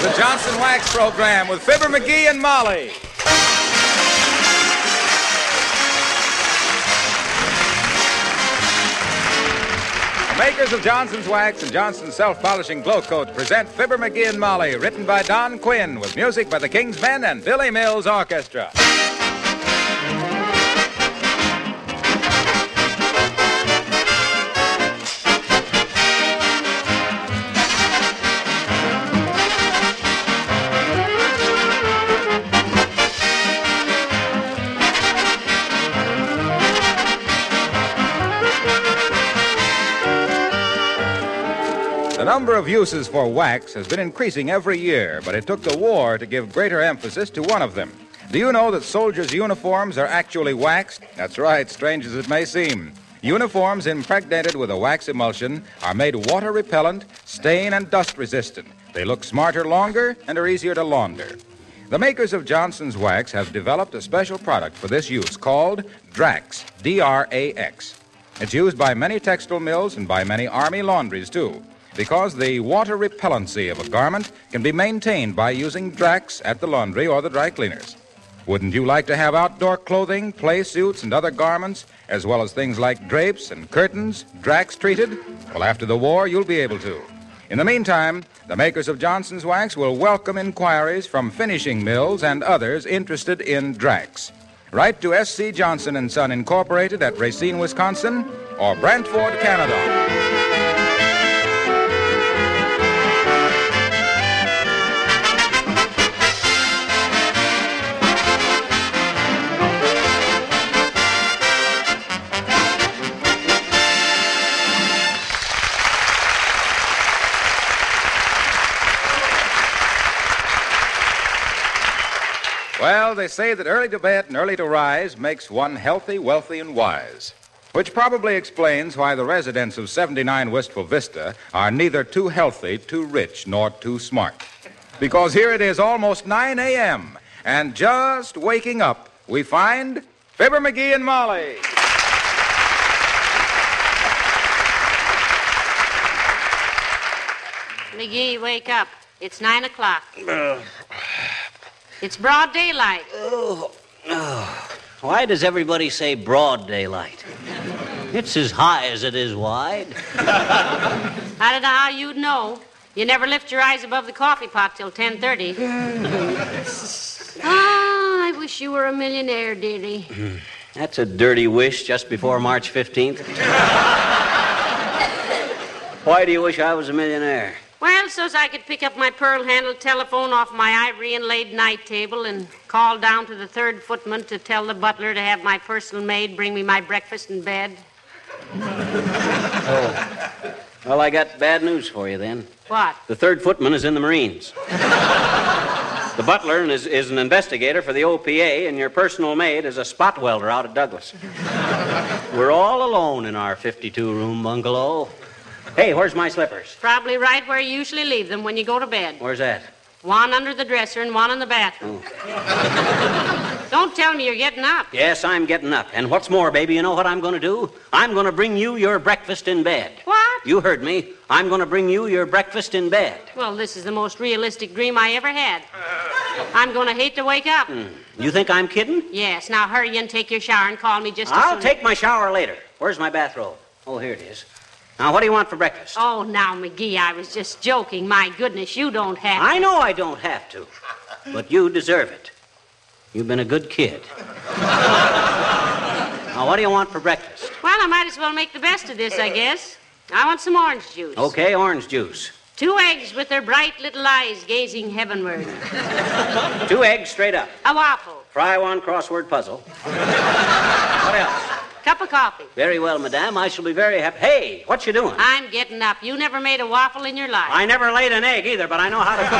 The Johnson Wax Program with Fibber McGee and Molly. The makers of Johnson's Wax and Johnson's Self-Polishing Glow Coat present Fibber McGee and Molly, written by Don Quinn, with music by the King's Men and Billy Mills Orchestra. The number of uses for wax has been increasing every year, but it took the war to give greater emphasis to one of them. Do you know that soldiers' uniforms are actually waxed? That's right, strange as it may seem. Uniforms impregnated with a wax emulsion are made water-repellent, stain, and dust-resistant. They look smarter longer and are easier to launder. The makers of Johnson's Wax have developed a special product for this use called Drax, D-R-A-X. It's used by many textile mills and by many Army laundries, too, because the water repellency of a garment can be maintained by using Drax at the laundry or the dry cleaners. Wouldn't you like to have outdoor clothing, play suits, and other garments, as well as things like drapes and curtains, Drax treated? Well, after the war, you'll be able to. In the meantime, the makers of Johnson's Wax will welcome inquiries from finishing mills and others interested in Drax. Write to S.C. Johnson & Son, Incorporated at Racine, Wisconsin, or Brantford, Canada. Well, they say that early to bed and early to rise makes one healthy, wealthy, and wise. Which probably explains why the residents of 79 Wistful Vista are neither too healthy, too rich, nor too smart. Because here it is almost 9 a.m., and just waking up, we find Fibber McGee and Molly. McGee, wake up. It's 9 o'clock. It's broad daylight. Why does everybody say broad daylight? It's as high as it is wide. I don't know how you'd know. You never lift your eyes above the coffee pot till 10:30. I wish you were a millionaire, dearie. That's a dirty wish just before March 15th. Why do you wish I was a millionaire? Well, so's I could pick up my pearl-handled telephone off my ivory-inlaid night table and call down to the third footman to tell the butler to have my personal maid bring me my breakfast in bed. Oh. Well, I got bad news for you then. What? The third footman is in the Marines. The butler is an investigator for the OPA, and your personal maid is a spot welder out at Douglas. We're all alone in our 52-room bungalow. Hey, where's my slippers? Probably right where you usually leave them when you go to bed. Where's that? One under the dresser and one in the bathroom. Oh. Don't tell me you're getting up. Yes, I'm getting up. And what's more, baby, you know what I'm going to do? I'm going to bring you your breakfast in bed. What? You heard me. I'm going to bring you your breakfast in bed. Well, this is the most realistic dream I ever had. I'm going to hate to wake up. You think I'm kidding? Yes. Now hurry and take your shower and call me just as I'll soon take my shower later. Where's my bathrobe? Oh, here it is. Now, what do you want for breakfast? Oh, now, McGee, I was just joking. My goodness, you don't have to. I know I don't have to, but you deserve it. You've been a good kid. Now, what do you want for breakfast? Well, I might as well make the best of this, I guess. I want some orange juice. Okay, orange juice. 2 eggs with their bright little eyes gazing heavenward. 2 eggs straight up. A waffle. Fry one crossword puzzle. What else? Cup of coffee. Very well, madame. I shall be very happy. Hey, what you doing? I'm getting up. You never made a waffle in your life. I never laid an egg either, but I know how to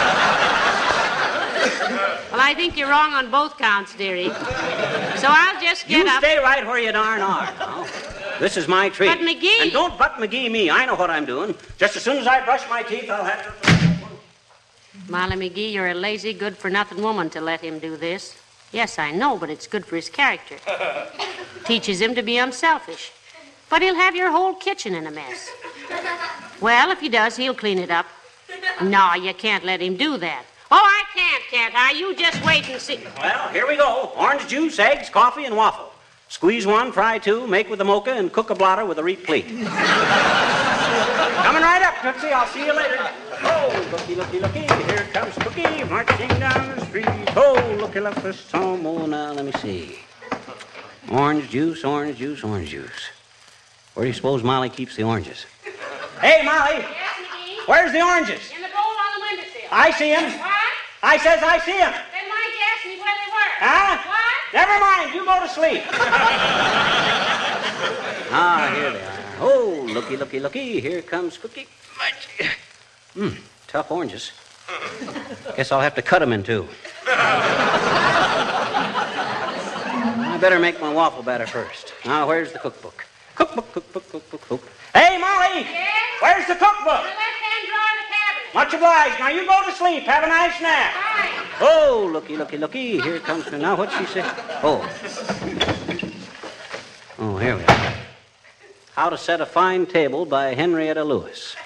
cook. Well, I think you're wrong on both counts, dearie. So I'll just get up. You stay right where you darn are. Now. This is my treat. But McGee... And don't but McGee me. I know what I'm doing. Just as soon as I brush my teeth, I'll have to... Molly McGee, you're a lazy, good-for-nothing woman to let him do this. Yes, I know, but it's good for his character. Teaches him to be unselfish. But he'll have your whole kitchen in a mess. Well, if he does, he'll clean it up. No, you can't let him do that. Oh, I can't I? You just wait and see. Well, here we go. Orange juice, eggs, coffee, and waffle. Squeeze one, fry two, make with a mocha, and cook a blotter with a replete. Coming right up, Tootsie. I'll see you later. Oh, looky. Here comes Cookie marching down the street. Oh, looky, look this some. Oh, now, let me see. Orange juice. Where do you suppose Molly keeps the oranges? Hey, Molly. Yes, McGee? Where's the oranges? In the bowl on the windowsill. I see them. What? I says I see them. Then why you ask me where they were? Huh? What? Never mind. You go to sleep. Here they are. Oh, looky. Here comes Cookie. Tough oranges. Guess I'll have to cut them in two. I better make my waffle batter first. Now, where's the cookbook? Cookbook. Hey, Molly! Yes? Where's the cookbook? In the left-hand drawer of the cabinet. Much obliged. Now, you go to sleep. Have a nice nap. Fine. Oh, looky. Here comes her. Now, what'd she say? Oh, here we are. How to Set a Fine Table by Henrietta Lewis.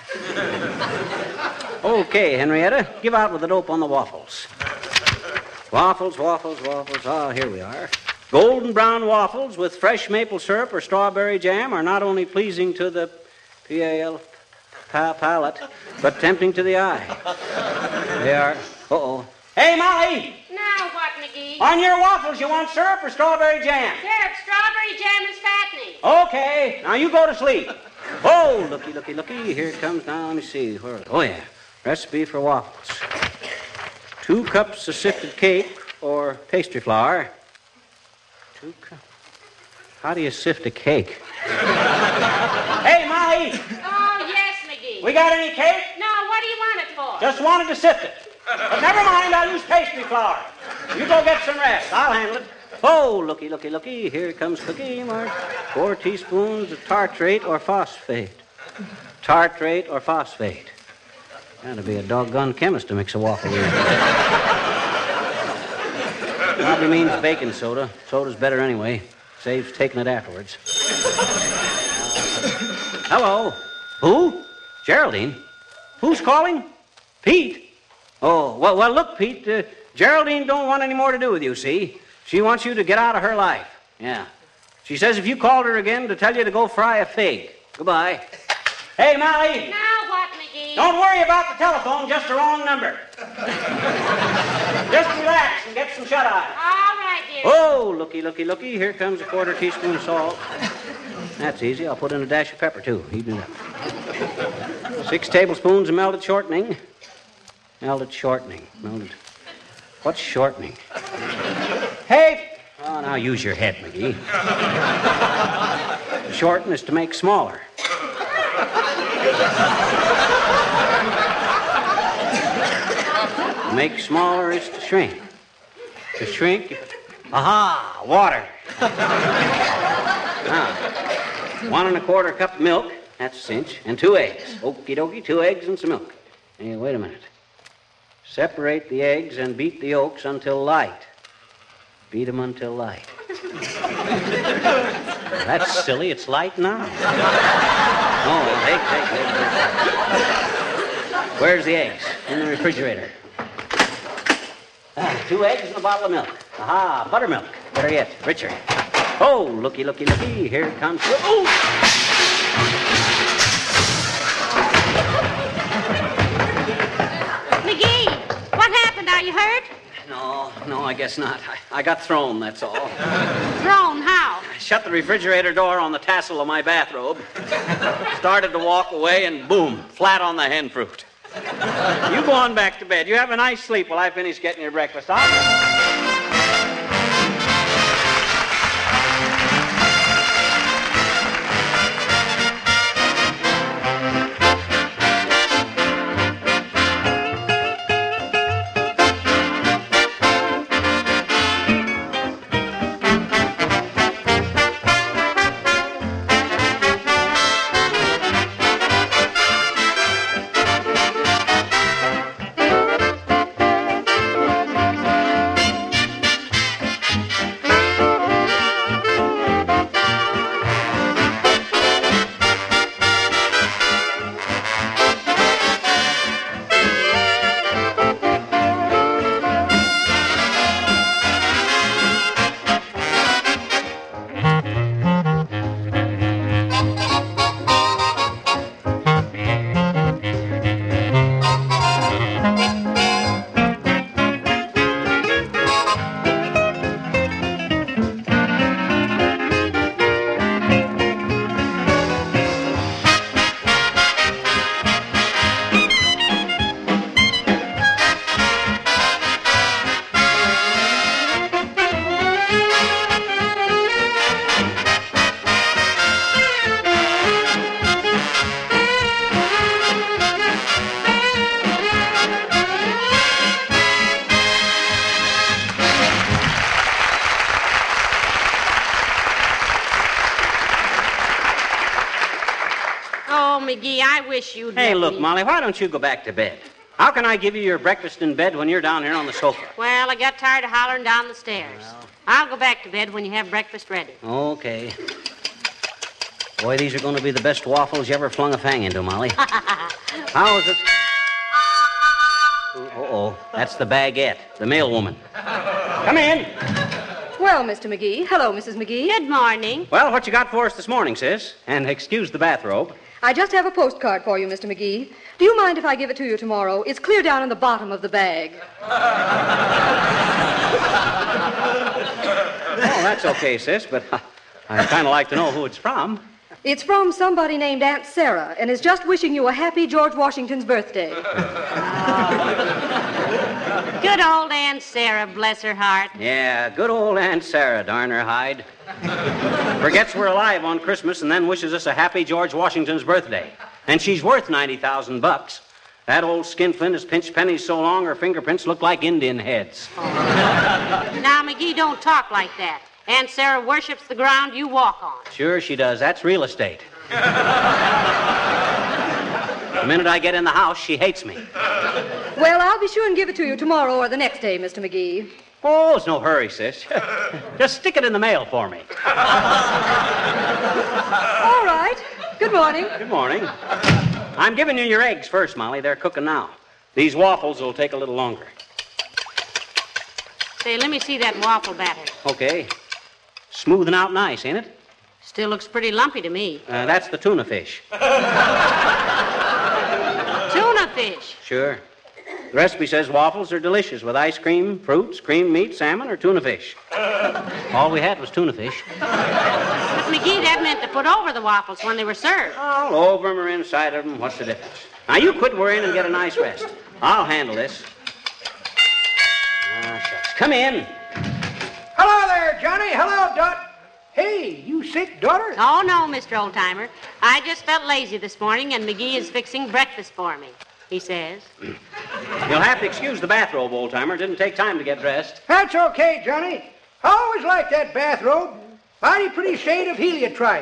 Okay, Henrietta, give out with the dope on the waffles. Waffles. Oh, here we are. Golden brown waffles with fresh maple syrup or strawberry jam are not only pleasing to the palate, but tempting to the eye. They are... Hey, Molly! Now what, McGee? On your waffles, you want syrup or strawberry jam? Syrup, strawberry jam is fattening. Okay, now you go to sleep. Oh, looky. Here it comes now. Let me see. Oh, yeah. Recipe for waffles. 2 cups of sifted cake or pastry flour. 2 cups. How do you sift a cake? Hey, Molly! Oh, yes, McGee. We got any cake? No, what do you want it for? Just wanted to sift it. But never mind, I'll use pastry flour. You go get some rest. I'll handle it. Oh, looky. Here comes Cookie Mark. 4 teaspoons of tartrate or phosphate. Gotta be a doggone chemist to mix a waffle with. Probably means baking soda. Soda's better anyway. Saves taking it afterwards. Hello. Who? Geraldine. Who's calling? Pete. Oh, well, look, Pete, Geraldine don't want any more to do with you, see? She wants you to get out of her life. Yeah. She says if you called her again to tell you to go fry a fig. Goodbye. Hey, Molly! Now what, McGee? Don't worry about the telephone, just the wrong number. Just relax and get some shut-eye. All right, dear. Oh, looky. Here comes a 1/4 teaspoon salt. That's easy. I'll put in a dash of pepper, too. Even it up. 6 tablespoons of melted shortening. What's shortening? Hey! Oh, now use your head, McGee. To shorten is to make smaller. To make smaller is to shrink. To shrink, aha, water. Now, 1 1/4 cup of milk, that's a cinch, and 2 eggs. Okie dokie, 2 eggs and some milk. Hey, wait a minute. Separate the eggs and beat the yolks until light. Beat them until light. That's silly. It's light now. Oh, well, take. Where's the eggs? In the refrigerator. 2 eggs and a bottle of milk. Aha, buttermilk. Better yet, richer. Oh, looky. Here it comes. Oh! McGee, what happened? Are you hurt? No, I guess not. I got thrown, that's all. Thrown? How? I shut the refrigerator door on the tassel of my bathrobe, started to walk away, and boom, flat on the hen fruit. You go on back to bed. You have a nice sleep while I finish getting your breakfast. McGee, I wish you'd Hey, let look, me. Molly, why don't you go back to bed? How can I give you your breakfast in bed when you're down here on the sofa? Well, I got tired of hollering down the stairs. I'll go back to bed when you have breakfast ready. Okay. Boy, these are going to be the best waffles you ever flung a fang into, Molly. How is it? Uh-oh, that's the baguette, the mail woman. Come in. Well, Mr. McGee. Hello, Mrs. McGee. Good morning. Well, what you got for us this morning, sis? And excuse the bathrobe. I just have a postcard for you, Mr. McGee. Do you mind if I give it to you tomorrow? It's clear down in the bottom of the bag. Oh, that's okay, sis, but I'd kind of like to know who it's from. It's from somebody named Aunt Sarah and is just wishing you a happy George Washington's birthday. Good old Aunt Sarah, bless her heart. Yeah, good old Aunt Sarah, darn her hide. Forgets we're alive on Christmas and then wishes us a happy George Washington's birthday. And she's worth $90,000. That old skinflint has pinched pennies so long her fingerprints look like Indian heads. Now, McGee, don't talk like that. Aunt Sarah worships the ground you walk on. Sure she does. That's real estate. The minute I get in the house, she hates me. Well, I'll be sure and give it to you tomorrow or the next day, Mr. McGee. Oh, it's no hurry, sis. Just stick it in the mail for me. All right. Good morning. Good morning. I'm giving you your eggs first, Molly. They're cooking now. These waffles will take a little longer. Say, let me see that waffle batter. Okay. Smoothing out nice, ain't it? Still looks pretty lumpy to me. That's the tuna fish. Tuna fish. Sure. The recipe says waffles are delicious with ice cream, fruits, creamed meat, salmon, or tuna fish. All we had was tuna fish. But, McGee, that meant to put over the waffles when they were served. All over them or inside of them. What's the difference? Now, you quit worrying and get a nice rest. I'll handle this. Ah, shucks. Come in. Hello there, Johnny. Hello, Dot. Hey, you sick, daughter? Oh, no, Mr. Oldtimer. I just felt lazy this morning, and McGee is fixing breakfast for me, he says. You'll have to excuse the bathrobe, old-timer. It didn't take time to get dressed. That's okay, Johnny. I always liked that bathrobe. Mighty pretty shade of heliotrope.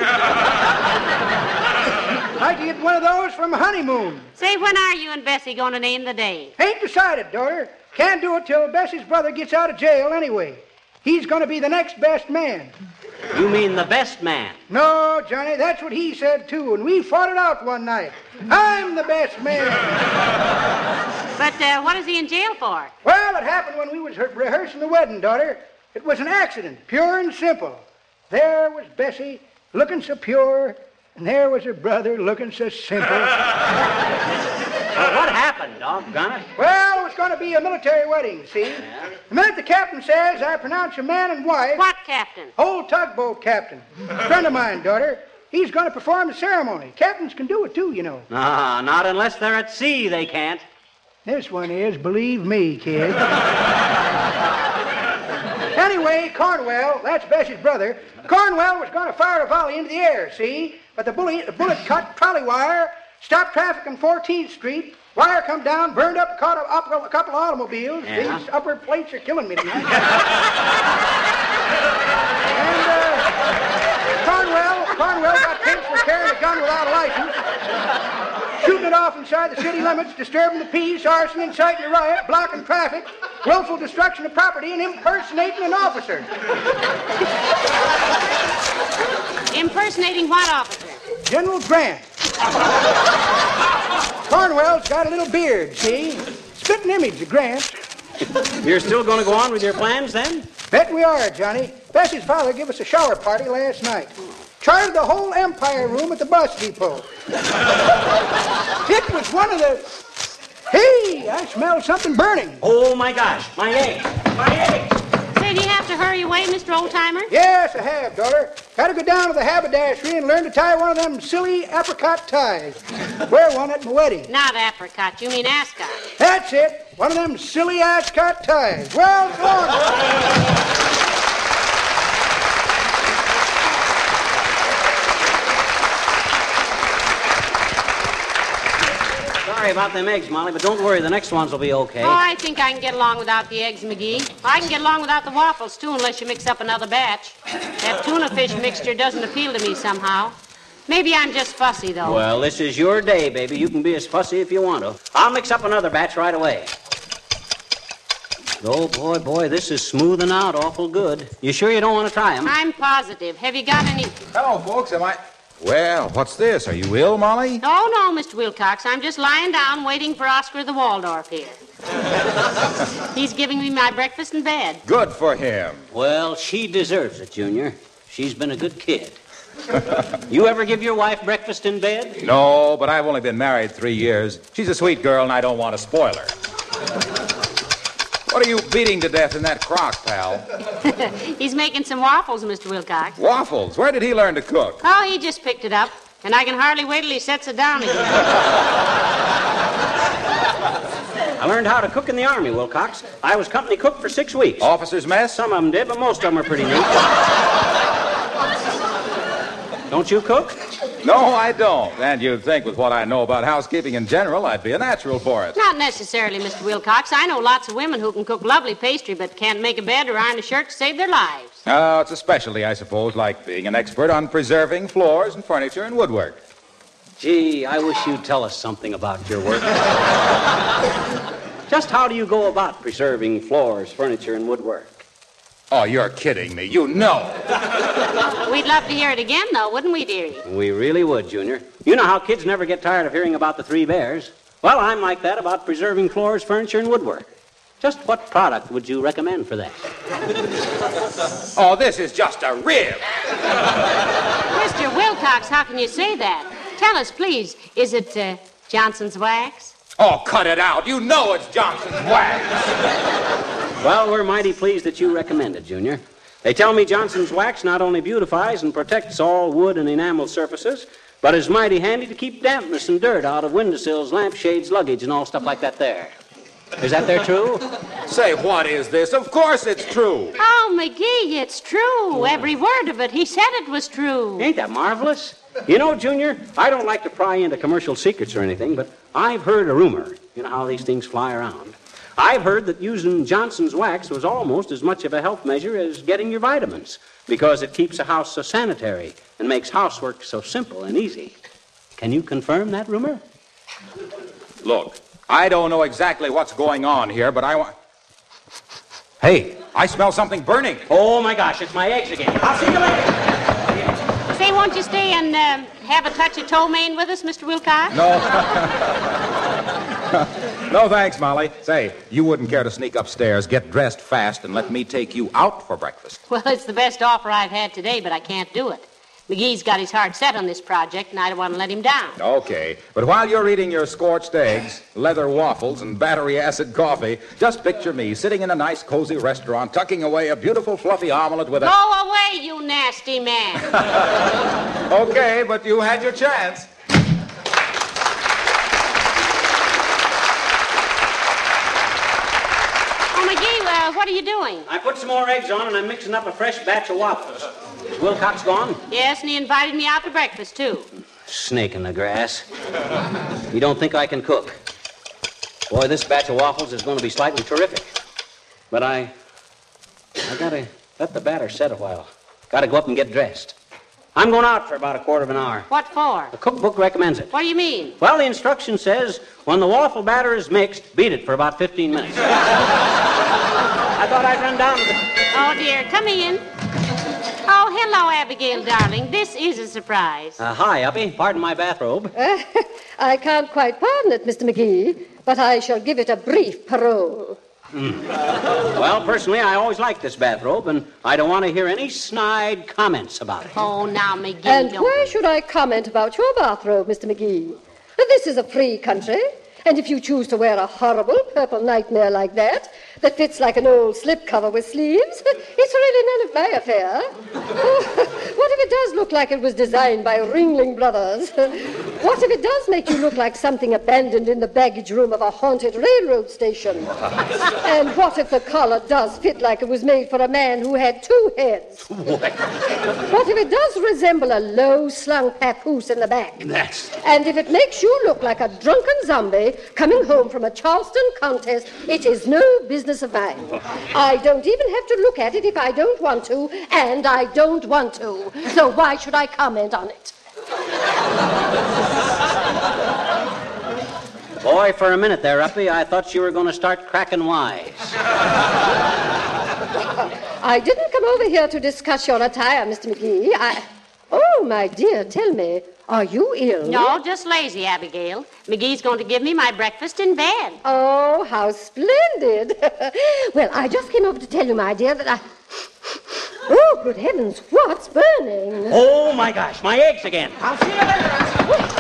Like to get one of those from a honeymoon. Say, when are you and Bessie going to name the day? Ain't decided, daughter. Can't do it till Bessie's brother gets out of jail anyway. He's going to be the next best man. You mean the best man? No, Johnny, that's what he said, too, and we fought it out one night. I'm the best man. But what is he in jail for? Well, it happened when we was rehearsing the wedding, daughter. It was an accident, pure and simple. There was Bessie, looking so pure, and there was her brother, looking so simple. Well, what happened, doggone it? Well, it was going to be a military wedding, see? The minute the captain says, I pronounce you man and wife... What captain? Old tugboat captain. Friend of mine, daughter. He's going to perform the ceremony. Captains can do it, too, you know. Ah, not unless they're at sea, they can't. This one is, believe me, kid. Anyway, Cornwell, that's Bessie's brother, Cornwell was going to fire a volley into the air, see? But the bullet cut trolley wire, stopped traffic on 14th Street, wire come down, burned up, caught a couple of automobiles. Yeah. These upper plates are killing me tonight. And Cornwell got pinched for carrying a gun without a license, shooting it off inside the city limits, disturbing the peace, arson, inciting a riot, blocking traffic, willful destruction of property, and impersonating an officer. Impersonating what officer? General Grant. Cornwell's got a little beard, see? Spitting image of Grant. You're still going to go on with your plans, then? Bet we are, Johnny. Bessie's father gave us a shower party last night. Chartered the whole Empire room at the bus depot. It was one of the... Hey, I smell something burning. Oh, my gosh. My eggs. My eggs. Say, do you have to hurry away, Mr. Oldtimer? Yes, I have, daughter. Got to go down to the haberdashery and learn to tie one of them silly apricot ties. Wear one at my wedding. Not apricot, you mean ascot. That's it. One of them silly ascot ties. Well, go on. Sorry about them eggs, Molly, but don't worry. The next ones will be okay. Oh, I think I can get along without the eggs, McGee. I can get along without the waffles, too, unless you mix up another batch. That tuna fish mixture doesn't appeal to me somehow. Maybe I'm just fussy, though. Well, this is your day, baby. You can be as fussy if you want to. I'll mix up another batch right away. Oh, boy, this is smoothing out awful good. You sure you don't want to try them? I'm positive. Have you got any... Hello, folks. Well, what's this? Are you ill, Molly? Oh, no, Mr. Wilcox. I'm just lying down waiting for Oscar the Waldorf here. He's giving me my breakfast in bed. Good for him. Well, she deserves it, Junior. She's been a good kid. You ever give your wife breakfast in bed? No, but I've only been married 3 years. She's a sweet girl, and I don't want to spoil her. What are you beating to death in that crock, pal? He's making some waffles, Mr. Wilcox. Waffles? Where did he learn to cook? Oh, he just picked it up, and I can hardly wait till he sets it down again. I learned how to cook in the Army, Wilcox. I was company cook for 6 weeks. Officer's mess? Some of them did, but most of them are pretty neat. Don't you cook? No, I don't. And you'd think with what I know about housekeeping in general, I'd be a natural for it. Not necessarily, Mr. Wilcox. I know lots of women who can cook lovely pastry but can't make a bed or iron a shirt to save their lives. Oh, it's a specialty, I suppose, like being an expert on preserving floors and furniture and woodwork. Gee, I wish you'd tell us something about your work. Just how do you go about preserving floors, furniture, and woodwork? Oh, you're kidding me. You know. We'd love to hear it again, though, wouldn't we, dearie? We really would, Junior. You know how kids never get tired of hearing about the Three Bears. Well, I'm like that about preserving floors, furniture, and woodwork. Just what product would you recommend for that? Oh, this is just a rib. Mr. Wilcox, how can you say that? Tell us, please, is it Johnson's Wax? Oh, cut it out. You know it's Johnson's Wax. Well, we're mighty pleased that you recommend it, Junior. They tell me Johnson's Wax not only beautifies and protects all wood and enamel surfaces, but is mighty handy to keep dampness and dirt out of windowsills, lampshades, luggage, and all stuff like that there. Is that there true? Say, what is this? Of course it's true. Oh, McGee, it's true. Every word of it. He said it was true. Ain't that marvelous? You know, Junior, I don't like to pry into commercial secrets or anything, but I've heard a rumor. You know how these things fly around. I've heard that using Johnson's Wax was almost as much of a health measure as getting your vitamins, because it keeps a house so sanitary and makes housework so simple and easy. Can you confirm that rumor? Look, I don't know exactly what's going on here, but I want... Hey, I smell something burning. Oh, my gosh, it's my eggs again. I'll see you later. Say, won't you stay and have a touch of ptomaine with us, Mr. Wilcox? No. No, thanks, Molly. Say, you wouldn't care to sneak upstairs, get dressed fast, and let me take you out for breakfast. Well, it's the best offer I've had today, but I can't do it. McGee's got his heart set on this project, and I don't want to let him down. Okay, but while you're eating your scorched eggs, leather waffles, and battery acid coffee, just picture me sitting in a nice, cozy restaurant, tucking away a beautiful, fluffy omelet with a... Go away, you nasty man. Okay, but you had your chance. Oh, McGee, what are you doing? I put some more eggs on, and I'm mixing up a fresh batch of waffles. Is Wilcox gone? Yes, and he invited me out to breakfast, too. Snake in the grass. You don't think I can cook? Boy, this batch of waffles is going to be slightly terrific. But I gotta let the batter set a while. Gotta go up and get dressed. I'm going out for about a quarter of an hour. What for? The cookbook recommends it. What do you mean? Well, the instruction says when the waffle batter is mixed, beat it for about 15 minutes. I thought I'd run down to the... Oh, dear, come in. Oh, hello, Abigail, darling. This is a surprise. Hi, Uppy. Pardon my bathrobe. I can't quite pardon it, Mr. McGee, but I shall give it a brief parole. Well, personally, I always liked this bathrobe, and I don't want to hear any snide comments about it. Oh, now, McGee, And don't... why should I comment about your bathrobe, Mr. McGee? This is a free country, and if you choose to wear a horrible purple nightmare like that fits like an old slipcover with sleeves, it's really none of my affair. Oh, what if it does look like it was designed by Ringling Brothers? What if it does make you look like something abandoned in the baggage room of a haunted railroad station? And what if the collar does fit like it was made for a man who had two heads? What if it does resemble a low-slung papoose in the back? And if it makes you look like a drunken zombie coming home from a Charleston contest, it is no business of mine. I don't even have to look at it if I don't want to, and I don't want to. So why should I comment on it? Boy, for a minute there, Uppy, I thought you were going to start cracking wise. I didn't come over here to discuss your attire, Mr. McGee. Oh, my dear, tell me, are you ill? No, just lazy, Abigail. McGee's going to give me my breakfast in bed. Oh, how splendid. Well, I just came over to tell you, my dear, that I... Oh, good heavens, what's burning? Oh, my gosh, my eggs again. I'll see you later.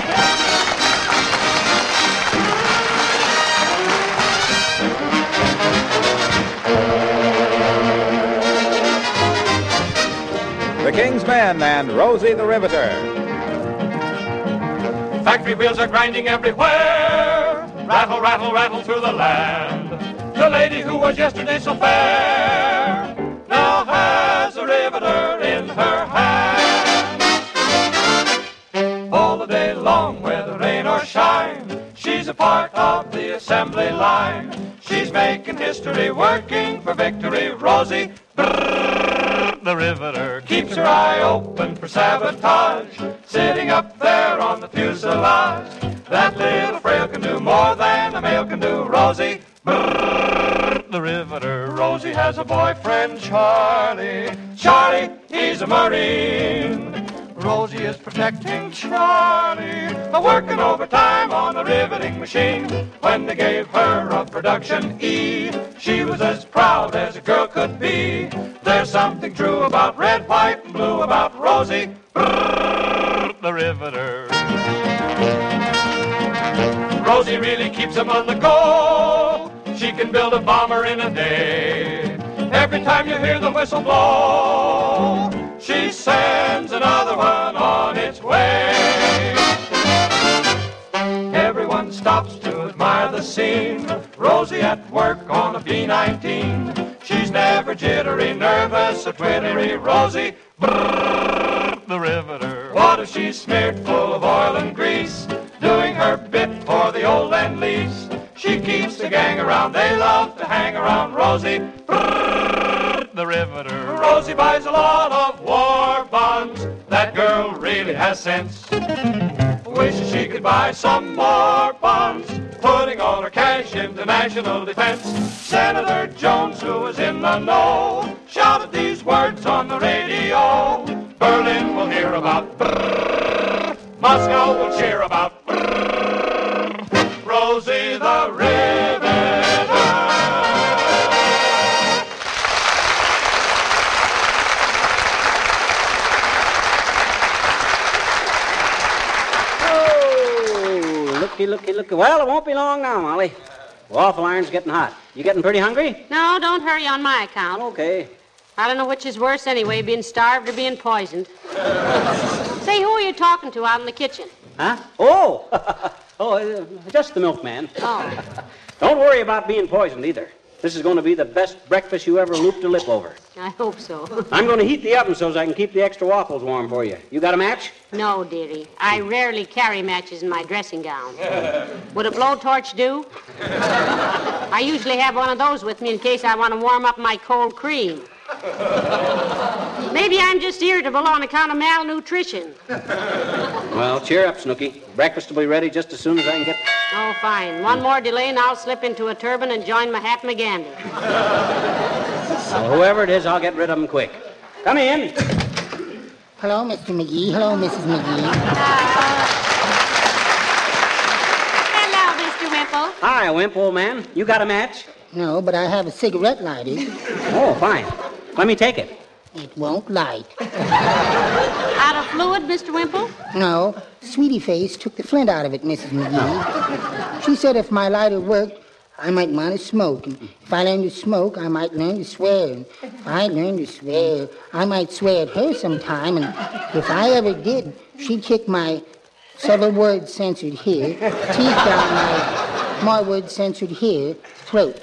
The King's Men and Rosie the Riveter. Factory wheels are grinding everywhere. Rattle, rattle, rattle through the land. The lady who was yesterday so fair now has a riveter in her hand. All the day long, whether rain or shine, she's a part of the assembly line. She's making history, working for victory. Rosie the riveter keeps her eye open for sabotage, sitting up there on the fuselage. That little frail can do more than a male can do. Rosie the riveter. Rosie has a boyfriend, Charlie. Charlie, he's a Marine. Rosie is protecting Charlie, working overtime on the riveting machine. When they gave her a production E, she was as proud as a girl could be. There's something true about red, white, and blue about Rosie the riveter. Rosie really keeps them on the go. She can build a bomber in a day. Every time you hear the whistle blow, she sends another one on its way. Everyone stops to admire the scene. Rosie at work on a B-19. She's never jittery, nervous, or twittery. Rosie the riveter. What if she's smeared full of oil and grease, doing her bit for the old Lend-Lease? She keeps the gang around, they love to hang around. Rosie the riveter. Rosie buys a lot of war bonds. That girl really has sense. Wishes she could buy some more bonds, putting all her cash into national defense. Senator Jones, who was in the know, shouted these words on the radio. Berlin will hear about Moscow will cheer about Rosie the Riveter. Looky. Well, it won't be long now, Molly. Waffle iron's getting hot. You getting pretty hungry? No, don't hurry on my account. Okay. I don't know which is worse anyway, being starved or being poisoned. Say, who are you talking to out in the kitchen? Huh? Oh! Just the milkman. Oh. Don't worry about being poisoned either. This is going to be the best breakfast you ever looped a lip over. I hope so. I'm going to heat the oven so I can keep the extra waffles warm for you. You got a match? No, dearie. I rarely carry matches in my dressing gown. Would a blowtorch do? I usually have one of those with me in case I want to warm up my cold cream. Maybe I'm just irritable on account of malnutrition. Well, cheer up, Snooky. Breakfast will be ready just as soon as I can get... Oh, fine. One more delay and I'll slip into a turban and join Mahatma Gandhi. Well, whoever it is, I'll get rid of him quick. Come in. Hello, Mr. McGee. Hello, Mrs. McGee. Hello, Mr. Wimple. Hi, Wimp, old man. You got a match? No, but I have a cigarette lighted. Oh, fine. Let me take it. It won't light. Out of fluid, Mr. Wimple? No, Sweetie Face took the flint out of it, Mrs. McGee. She said if my lighter worked, I might want to smoke. And if I learned to smoke, I might learn to swear. And if I learned to swear, I might swear at her sometime. And if I ever did, she'd kick my several words censored here, teeth down my more words censored here, throat.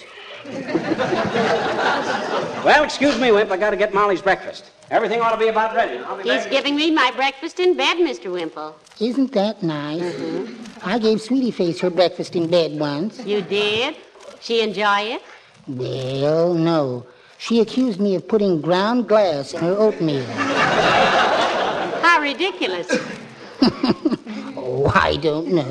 Well, excuse me, Wimp. I got to get Molly's breakfast. Everything ought to be about ready. He's giving me my breakfast in bed, Mr. Wimple. Isn't that nice? Mm-hmm. I gave Sweetie Face her breakfast in bed once. You did? She enjoy it? Well, no. She accused me of putting ground glass in her oatmeal. How ridiculous. I don't know.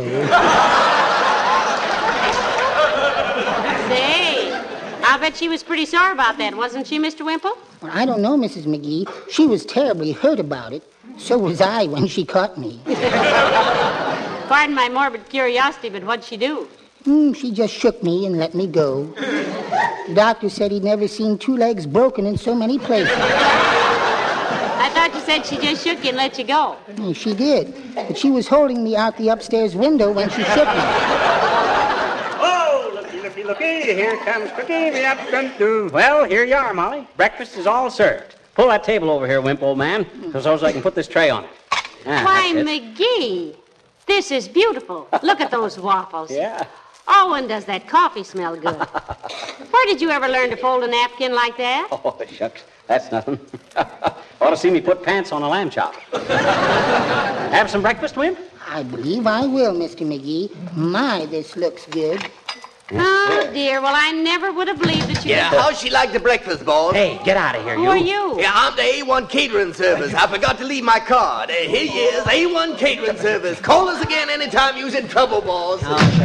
Say, I'll bet she was pretty sore about that, wasn't she, Mr. Wimple? Well, I don't know, Mrs. McGee. She was terribly hurt about it. So was I when she caught me. Pardon my morbid curiosity, but what'd she do? She just shook me and let me go. The doctor said he'd never seen two legs broken in so many places. I thought you said she just shook you and let you go. She did, but she was holding me out the upstairs window when she shook me. Oh, looky, here comes Cookie. Well, here you are, Molly. Breakfast is all served. Pull that table over here, Wimp, old man, so I can put this tray on it. Why, McGee, this is beautiful. Look at those waffles. Yeah. Oh, and does that coffee smell good? Where did you ever learn to fold a napkin like that? Oh, shucks. That's nothing. Ought to see me put pants on a lamb chop. Have some breakfast, Wimp? I believe I will, Mr. McGee. My, this looks good. Oh, dear. Well, I never would have believed that you... Yeah, how'd she like the breakfast, boss? Hey, get out of here, Who are you? Yeah, I'm the A1 Catering Service. I forgot to leave my card. Here you is, A1 Catering Service. Call us again anytime you's in trouble, boss.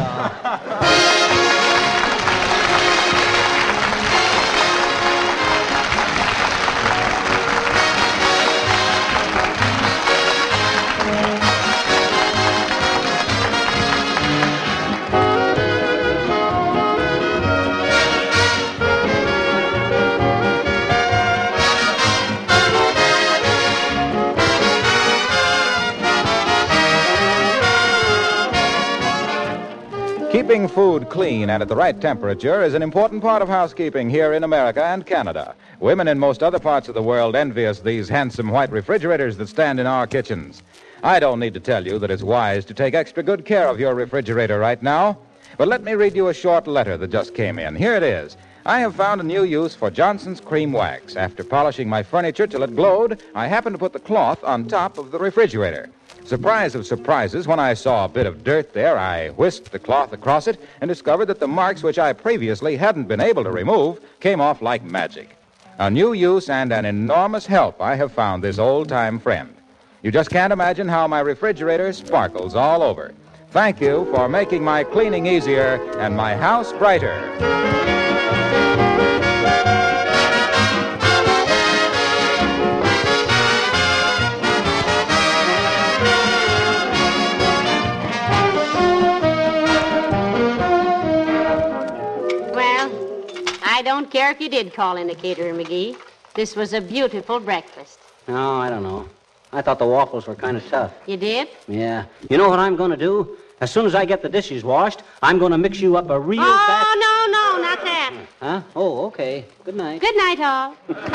Keeping food clean and at the right temperature is an important part of housekeeping here in America and Canada. Women in most other parts of the world envy us these handsome white refrigerators that stand in our kitchens. I don't need to tell you that it's wise to take extra good care of your refrigerator right now. But let me read you a short letter that just came in. Here it is. I have found a new use for Johnson's Cream Wax. After polishing my furniture till it glowed, I happened to put the cloth on top of the refrigerator. Surprise of surprises, when I saw a bit of dirt there, I whisked the cloth across it and discovered that the marks which I previously hadn't been able to remove came off like magic. A new use and an enormous help I have found this old-time friend. You just can't imagine how my refrigerator sparkles all over. Thank you for making my cleaning easier and my house brighter. I don't care if you did call in a caterer, McGee. This was a beautiful breakfast. No, I don't know. I thought the waffles were kind of tough. You did? Yeah. You know what I'm going to do? As soon as I get the dishes washed, I'm going to mix you up a real fat... Oh, no, not that. Huh? Oh, okay. Good night. Good night, all.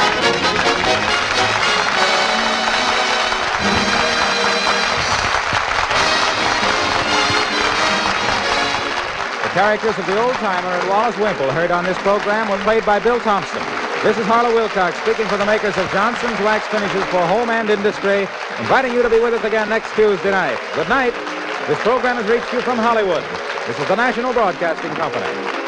The characters of the old-timer and Wallace Wimple heard on this program were played by Bill Thompson. This is Harlow Wilcox speaking for the makers of Johnson's Wax Finishes for Home and Industry, inviting you to be with us again next Tuesday night. Good night. This program has reached you from Hollywood. This is the National Broadcasting Company.